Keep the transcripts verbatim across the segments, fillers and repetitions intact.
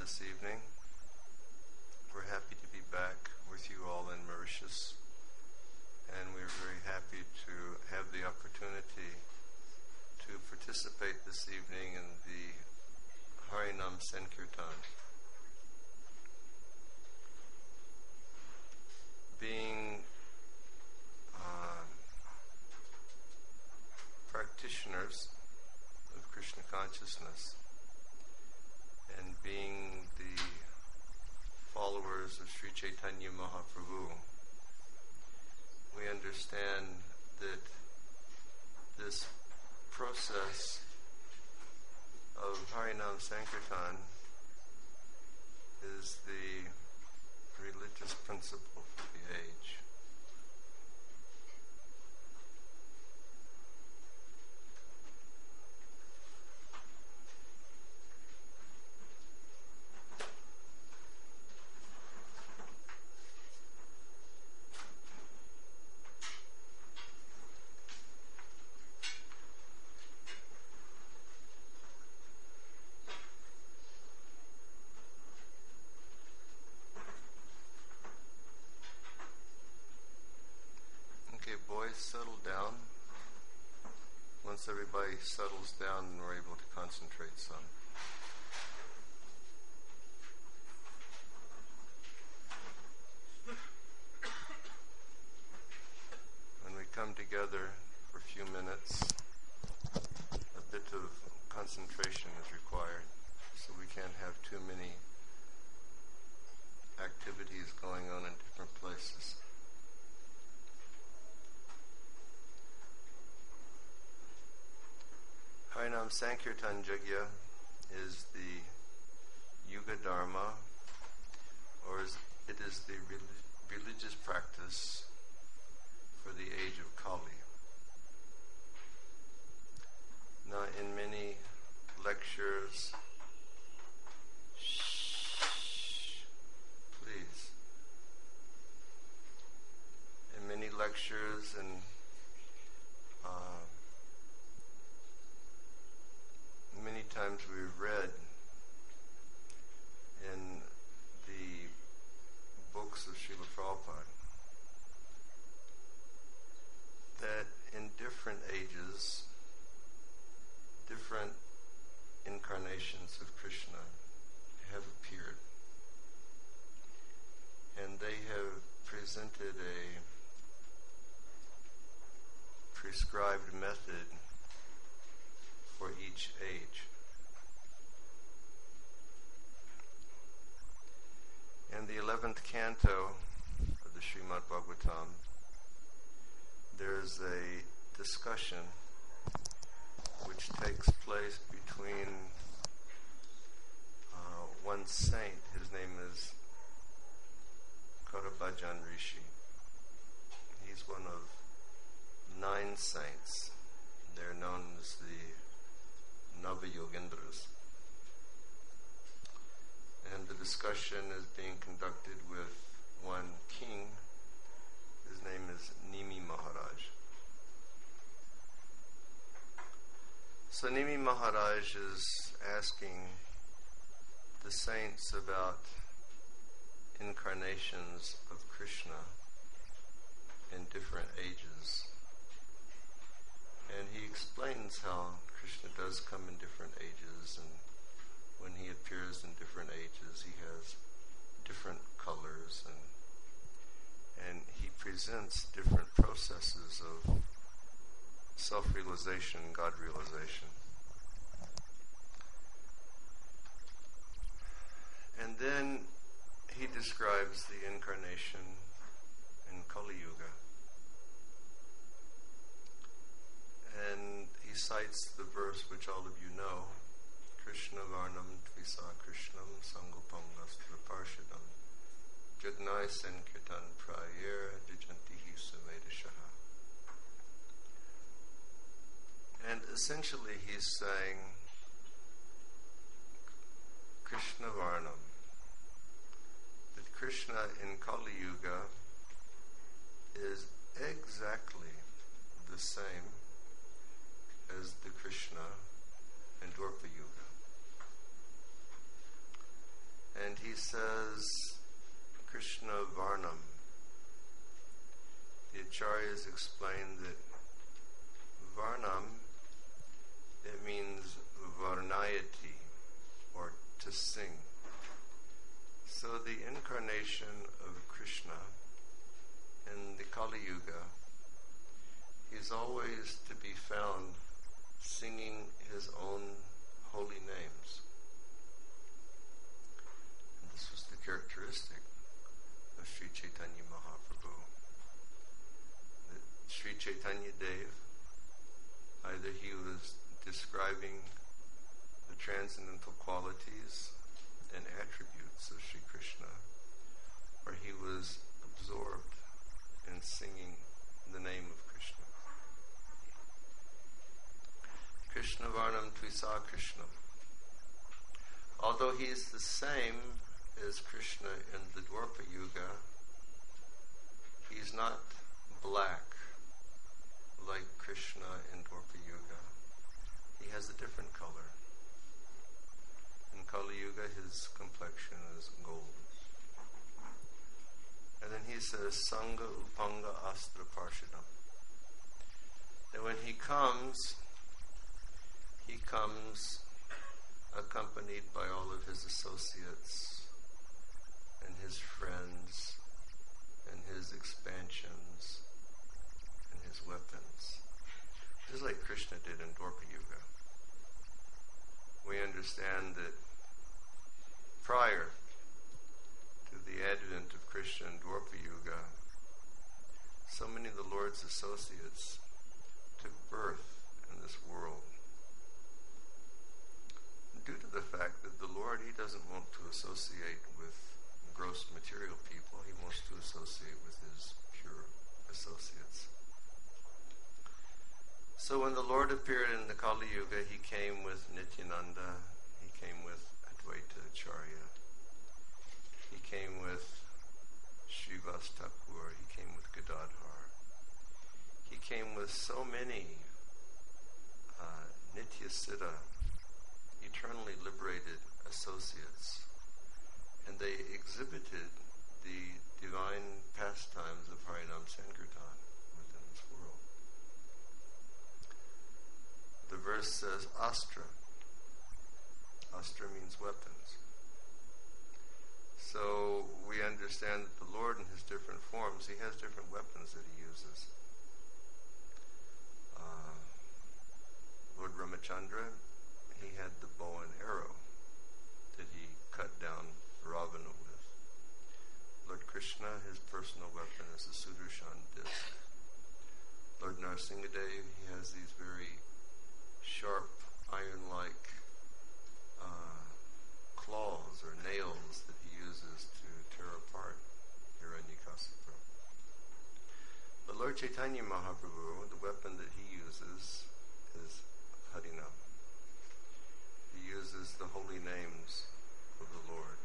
this evening. We're happy to be back with you all in Mauritius, and we're very happy to have the opportunity to participate this evening in the Harinam Sankirtan. Being uh, practitioners of Krishna consciousness and being the followers of Sri Chaitanya Mahaprabhu, we understand that this process of Harinam Sankirtan is the religious principle for the age. Settle down. Once everybody settles down, we're able to concentrate some. When we come together for a few minutes, a bit of concentration is required, so we can't have too many activities going on in different places. Harinam Sankirtan Yajna is the Yuga Dharma, or is, it is the re- religious practice for the age of Kali. Now, in many lectures, shh, please, in many lectures and uh, many times we've read in the books of Srila Prabhupada that in different ages, different incarnations of Krishna have appeared, and they have presented a prescribed method for each age. In the eleventh canto of the Srimad Bhagavatam, there's a discussion which takes place between uh, one saint. His name is Karabhajan Rishi. He's one of nine saints. They're known as the Navayogendras. And the discussion is being conducted with one king. His name is Nimi Maharaj. So Nimi Maharaj is asking the saints about incarnations of Krishna in different ages. And he explains how Krishna does come in different ages, and when he appears in different ages, he has different colors, and and he presents different processes of self-realization, God-realization. And then he describes the incarnation in Kali Yuga. And he cites the verse which all of you know, Krishna Varnam Tvisa Krishnam Sangopangastra Parshadam Jagnai Sankirtan Prayer Dijantihi Sumedashaha. And essentially he's saying Krishna Varnam, that Krishna in Kali Yuga is exactly the same as the Krishna in Dwapara Yuga. always explained that Varnam, it means Varnayati, or to sing. So the incarnation of Krishna in the Kali Yuga, he's always to be found singing his own holy names. And this was the characteristic of Sri Chaitanya Mahaprabhu. That Sri Chaitanya Dev, either he was describing the transcendental qualities and attributes of Sri Krishna, or he was absorbed in singing the name of Krishna. Krishna Varnam Tvisa Krishna. Although he is the same as Krishna in the Dwapara Yuga, he's not black like Krishna in Dwapara Yuga. He has a different color. In Kali Yuga, his complexion is gold. And then he says, Sangha Upanga Astra Parshadam. And when he comes, he comes accompanied by all of his associates and his friends and his expansions and his weapons. Just like Krishna did in Dwapara Yuga. We understand that prior to the advent of Krishna in Dwapara Yuga, so many of the Lord's associates took birth in this world. Due to the fact that the Lord, he doesn't want to associate with gross material people, he wants to associate with his pure associates. So when the Lord appeared in the Kali Yuga, he came with Nityananda, he came with Advaita Acharya, he came with Srivas Thakur, he came with Gadadhar. He came with so many uh, Nityasiddha, eternally liberated associates, and they exhibited the divine pastimes of Harinam Sankirtan within this world. The verse says Astra. Astra means weapons. So we understand that the Lord in his different forms, he has different weapons that he uses. Uh, Lord Ramachandra, he had the bow and arrow that he cut down Ravana with. Lord Krishna, his personal weapon is the Sudarshan disc. Lord Narasimhadev, he has these very sharp, iron-like uh, claws or nails that he uses to tear apart Hiranyakasipu. But Lord Chaitanya Mahaprabhu, the weapon that he uses is Harinam. He uses the holy names of the Lord.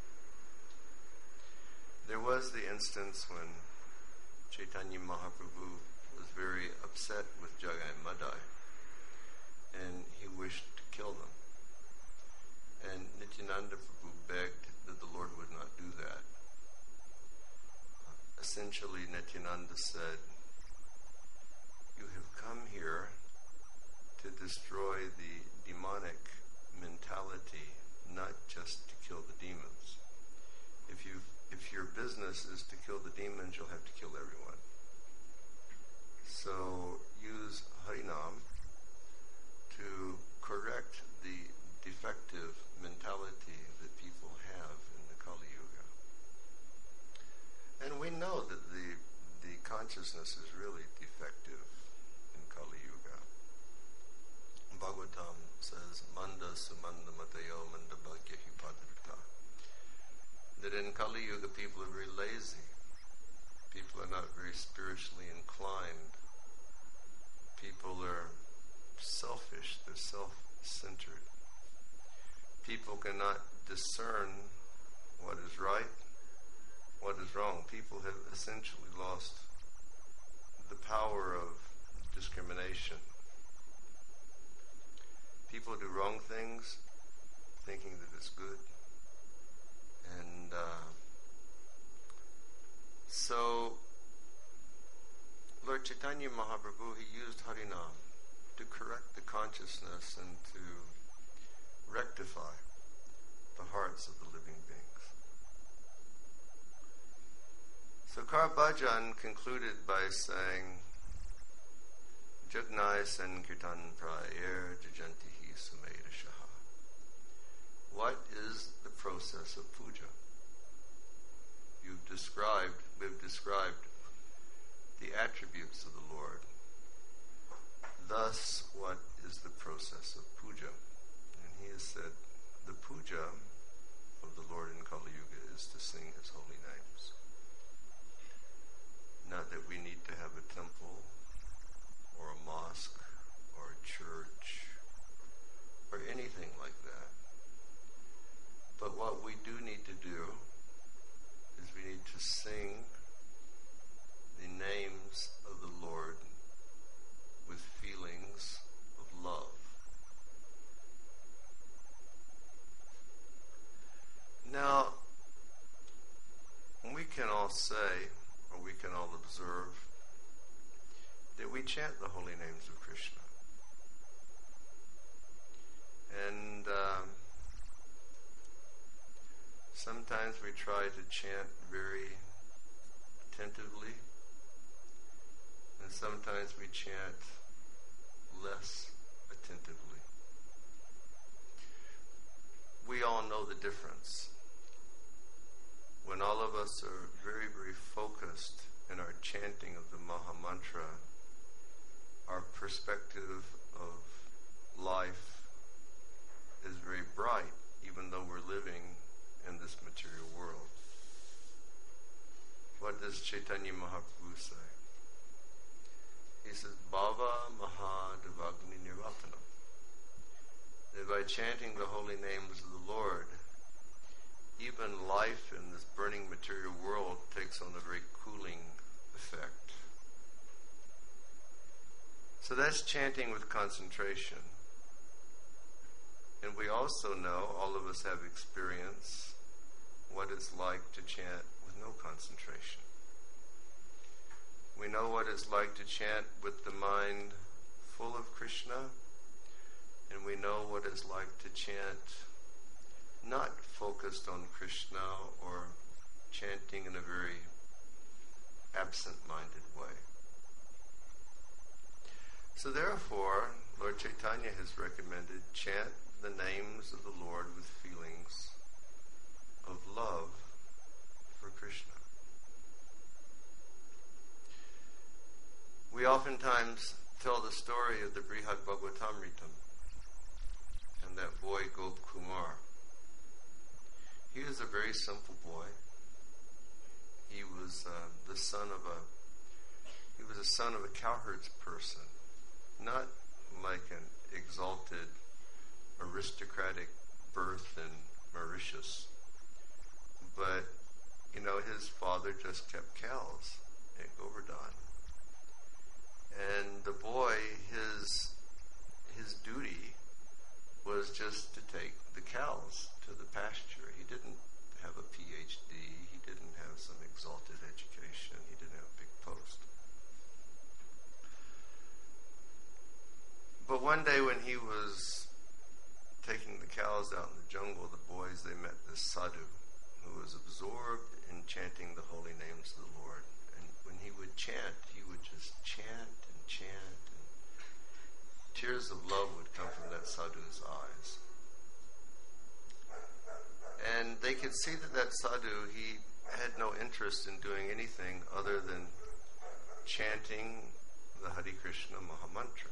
There was the instance when Chaitanya Mahaprabhu was very upset with Jagai Madai, and he wished to kill them. And Nityananda Prabhu begged that the Lord would not do that. Uh, essentially, Nityananda said, "You have come here to destroy the demonic mentality, not just to kill the demons. If you if your business is to kill the demons, you'll have to kill everyone. So use Harinam to correct the defective mentality that people have in the Kali Yuga." And we know that the the consciousness is really defective in Kali Yuga. Bhagavatam says, Manda sumanda matayo manda bhagya hipadarita. That in Kali Yuga people are very lazy. People are not very spiritually inclined. People are selfish, they're self-centered. People cannot discern what is right, what is wrong. People have essentially lost the power of discrimination. People do wrong things thinking that it's good. And uh, so Lord Chaitanya Chaitanya Mahaprabhu, he used Harinam to correct the consciousness and to rectify the hearts of the living beings. So Karbhajan concluded by saying, Jagnai Sankirtan Prayer Jajantihi Sumeda Shaha. What is the process of puja? You've described, we've described the attributes of the Lord. Thus, what is the process of puja? And he has said, the puja of the Lord in Kali Yuga is to sing His holy names. Not that we need to have a temple, or a mosque, or a church, or anything like that. But what we do need to do is we need to sing the names of the Lord with feelings of love. Now, we can all say, or we can all observe, that we chant the holy names of Krishna. And um, sometimes we try to chant very attentively, and sometimes we chant less attentively. We all know the difference. When all of us are very, very focused in our chanting of the Maha Mantra, our perspective of life is very bright, even though we're living in this material world. What does Chaitanya Mahaprabhu say? He says, Bhava Mahadevagni Nirvatana. That by chanting the holy names of the Lord, even life in this burning material world takes on a very cooling effect. So that's chanting with concentration. And we also know, all of us have experience, what it's like to chant with no concentration. We know what it's like to chant with the mind full of Krishna, and we know what it's like to chant not focused on Krishna or chanting in a very absent-minded way. So therefore, Lord Chaitanya has recommended chant the names of the Lord with feelings of love for Krishna. We oftentimes tell the story of the Brihad Bhagavatamritam and that boy Gop Kumar. He was a very simple boy. He was uh, the son of a he was a son of a cowherd's person, not like an exalted aristocratic birth in Mauritius, but you know his father just kept cows at Govardhan, and the boy his his duty was just to take the cows to the pasture. He didn't have a P H D. He didn't have some exalted education. He didn't have a big post. But one day when he was taking the cows out in the jungle, the boys, they met this sadhu who was absorbed in chanting the holy names of the Lord. And when he would chant, he would just chant and chant, and tears of love would come from that sadhu's eyes. And they could see that that sadhu, he had no interest in doing anything other than chanting the Hare Krishna Maha Mantra.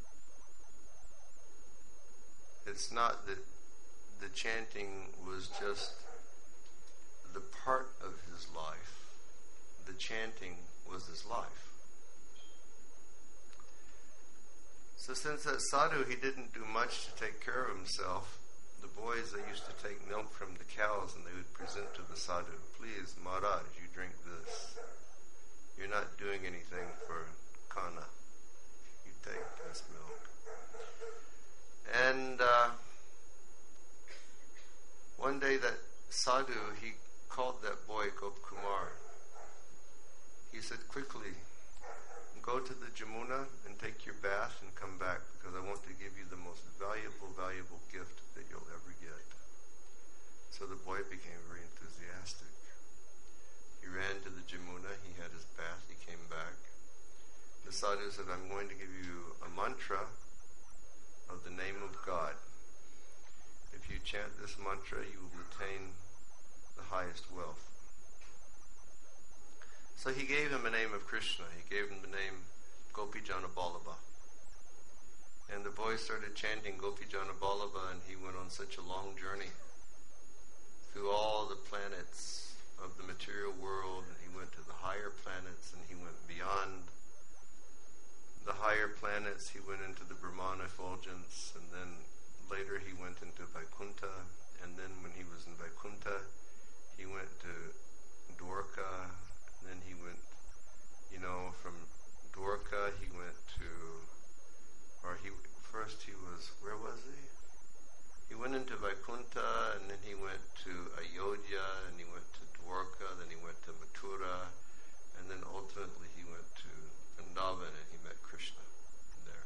It's not that the chanting was just the part of his life. The chanting was his life. So since that sadhu, he didn't do much to take care of himself, the boys, they used to take milk from the cows and they would present to the sadhu, please, Maharaj, you drink this. You're not doing anything for Kana. You take this milk. And uh, one day that sadhu, he called that boy Gop Kumar. He said, quickly, go to the Jamuna and take your bath and come back, because I want to give you the most valuable, valuable gift that you'll ever get. So the boy became very enthusiastic. He ran to the Jamuna, he had his bath, he came back. The sadhu said, I'm going to give you a mantra of the name of God. If you chant this mantra, you will attain the highest wealth. So he gave him a name of Krishna. He gave him the name Gopijana Ballabha. And the boy started chanting Gopijana Ballabha, and he went on such a long journey through all the planets of the material world, and he went to the higher planets, and he went beyond the higher planets. He went into the Brahmana effulgence, and then later he went into Vaikuntha, and then when he was in Vaikuntha, he went to Dwarka. Then he went, you know, from Dwarka he went to, or he first he was, where was he? He went into Vaikuntha, and then he went to Ayodhya, and he went to Dwarka, then he went to Mathura, and then ultimately he went to Vrindavan, and he met Krishna there.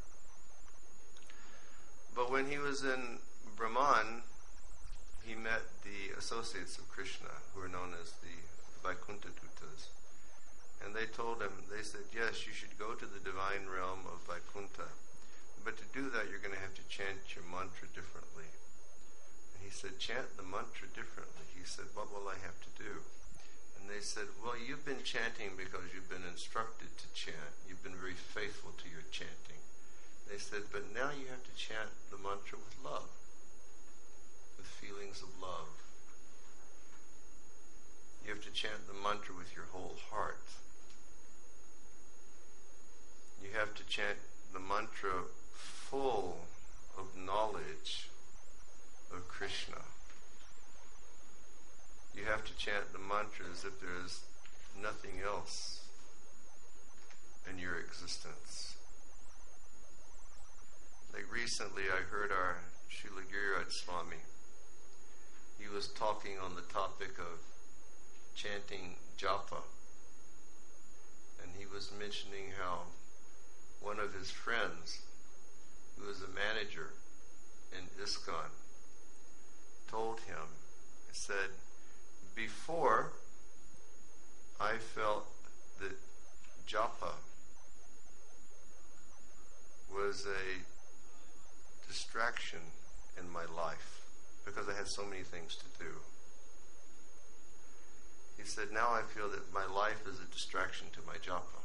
But when he was in Brahman, he met the associates of Krishna, who are known as the Vaikuntha Dutas. And they told him, they said, yes, you should go to the divine realm of Vaikuntha. But to do that, you're going to have to chant your mantra differently. And he said, chant the mantra differently. He said, what will I have to do? And they said, well, you've been chanting because you've been instructed to chant. You've been very faithful to your chanting. They said, but now you have to chant the mantra with love, with feelings of love. You have to chant the mantra with your whole heart. You have to chant the mantra full of knowledge of Krishna. You have to chant the mantra as if there is nothing else in your existence. Like recently I heard our Srila Giriraj Swami. He was talking on the topic of chanting japa. And he was mentioning how one of his friends, who was a manager in ISKCON, told him, he said, before I felt that japa was a distraction in my life because I had so many things to do. He said, now I feel that my life is a distraction to my japa.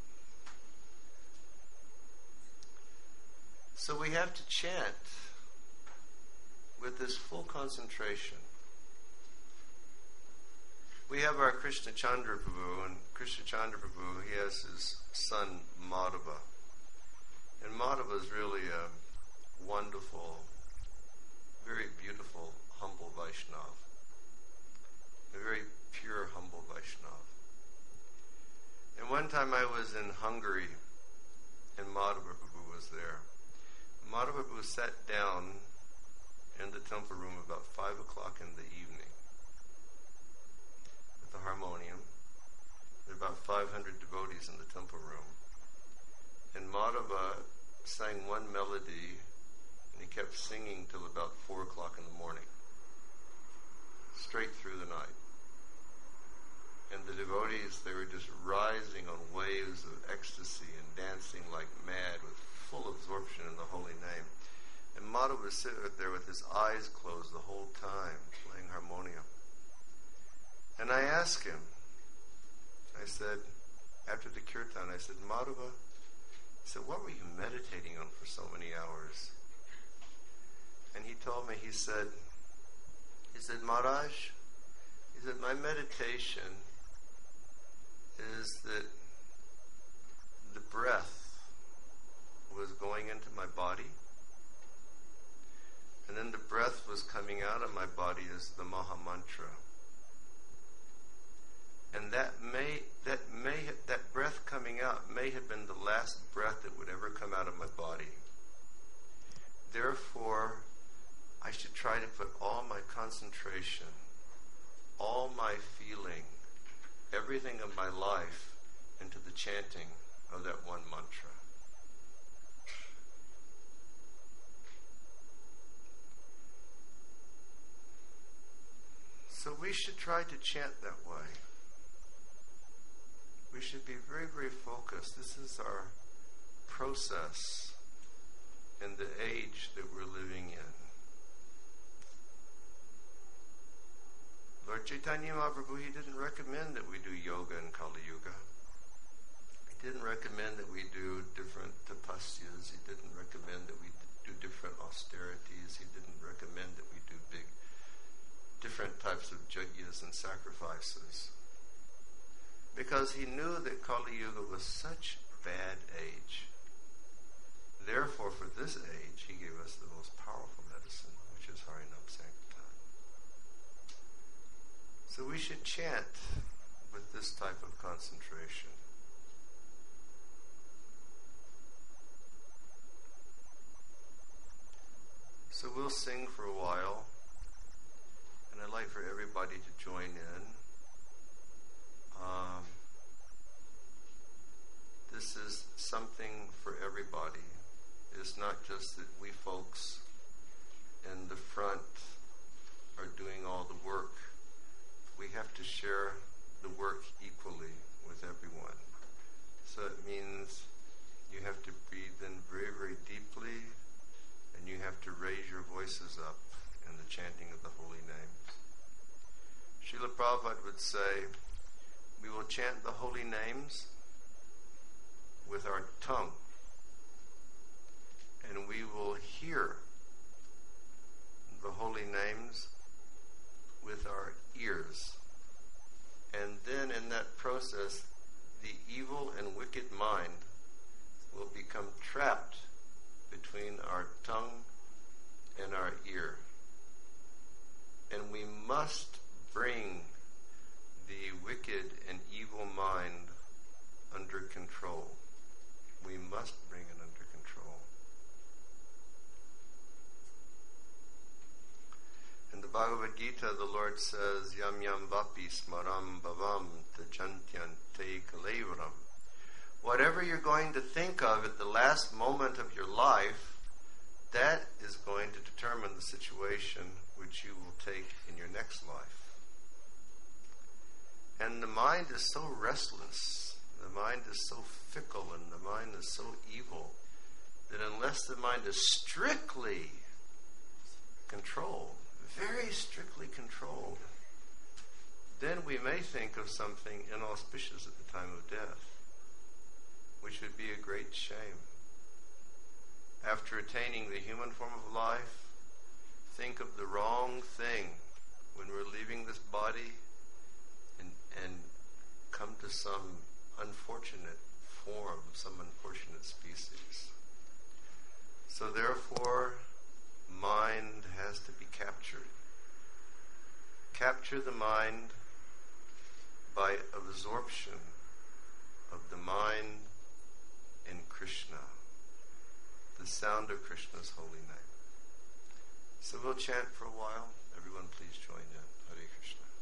So we have to chant with this full concentration. We have our Krishna Chandra Prabhu, and Krishna Chandra Prabhu, he has his son Madhava. And Madhava is really a wonderful, very beautiful, humble Vaishnava. A very pure, humble Vaishnava. And one time I was in Hungary, and Madhava Prabhu was there. Madhava Prabhu sat down in the temple room about five o'clock in the evening with the harmonium. There were about five hundred devotees in the temple room. And Madhava sang one melody, and he kept singing till about four o'clock in the morning, straight through the night. And the devotees, they were just rising on waves of ecstasy and dancing like mad with full absorption in the holy name. And Madhava was sitting there with his eyes closed the whole time, playing harmonium. And I asked him, I said, after the kirtan, I said, Madhava, I said, what were you meditating on for so many hours? And he told me, he said, he said, Maharaj, he said, my meditation is that the breath was going into my body, and then the breath was coming out of my body as the Maha Mantra. And that may that may have, that breath coming out may have been the last breath that would ever come out of my body. Therefore, I should try to put all my concentration, all my feeling, everything of my life into the chanting of that one mantra. So we should try to chant that way. We should be very, very focused. This is our process in the age that we're living in. Lord Chaitanya Mahaprabhu, he didn't recommend that we do yoga in Kali Yuga. He didn't recommend that we do different tapasyas. He didn't recommend that we do different austerities. He didn't recommend that we do big, different types of yajnas and sacrifices. Because he knew that Kali Yuga was such a bad age. Therefore, for this age, he gave us the most powerful medicine, which is Harinam Sankirtan. So we should chant with this type of concentration. So we'll sing for a while, and I'd like for everybody to join in. Um, this is something for everybody. It's not just that we folks in the front are doing all the work. We have to share the work equally with everyone. So it means you have to breathe in very, very deeply, and you have to raise your voices up in the chanting of the holy names. Srila Prabhupada would say, we will chant the holy names with our tongue, and we will hear the holy names with our ears. And then in that process, the evil and wicked mind will become trapped between our tongue and our ear. And we must bring the wicked and evil mind under control. We must bring it under control. In the Bhagavad Gita, the Lord says, Yam yam vapi smaram bhavam tajantyan te kalevaram. Whatever you're going to think of at the last moment of your life, that is going to determine the situation which you will take in your next life. And the mind is so restless, the mind is so fickle, and the mind is so evil, that unless the mind is strictly controlled, very strictly controlled, then we may think of something inauspicious at the time of death, which would be a great shame. After attaining the human form of life, think of the wrong thing when we're leaving this body and, and come to some unfortunate form, some unfortunate species. So therefore, mind has to be captured. Capture the mind by absorption of the mind in Krishna, the sound of Krishna's holy name. So we'll chant for a while. Everyone please join in. Hare Krishna.